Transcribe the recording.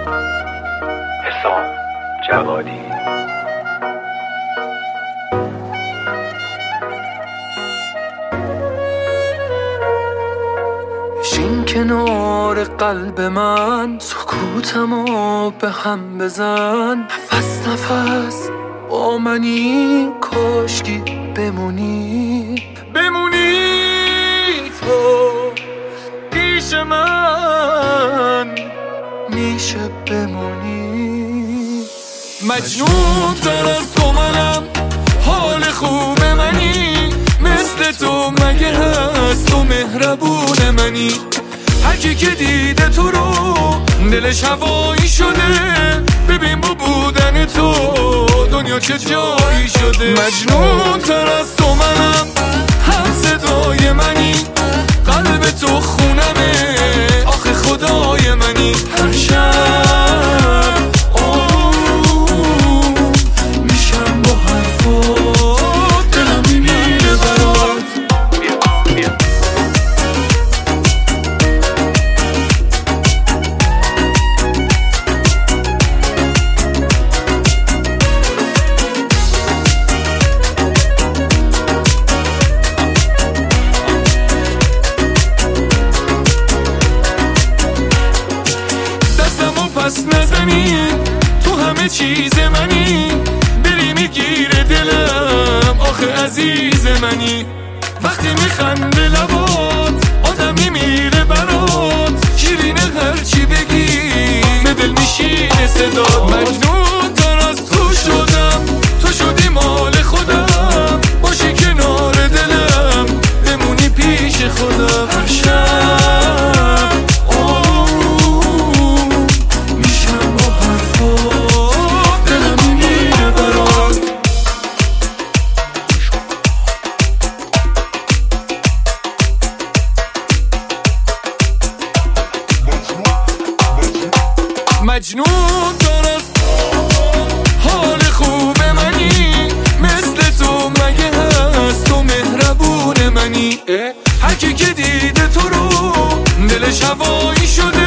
حسام جوادی. بشین کنار قلب من، سکوتمو به هم بزن. نفس نفس با منی، کاشکی بمونی تو پیش من، میشه بمونی. مجنون تر از تو منم، حال خوب منی. مثل تو مگه هست تو مهربون منی؟ هرکی که دیده تو رو دلش هوایی شده. ببین با بودن تو دنیا چه جایی شده. مجنون تر از تو منم، هم صدای منی. قلب تو خونمه، آخه خدای منی. هر شب میشم با حرفات، دلم میمیره برات. پس نزنی تو همه چیز منی. دلی میگیره دلم، آخه عزیز منی. وقتی میخنده لبات آدم میمیره برات. شیرینه هرچی بگی به دل میشینه صدات. مجنون تر از تو شدم، تو شدی مال خودم. باشی کنار دلم، بمونی پیش خودم. هر شب مجنون تر از حال خوب منی. مثل تو مگه هست تو مهربون منی؟ هرکی که دیده تو رو دلش هوایی شده.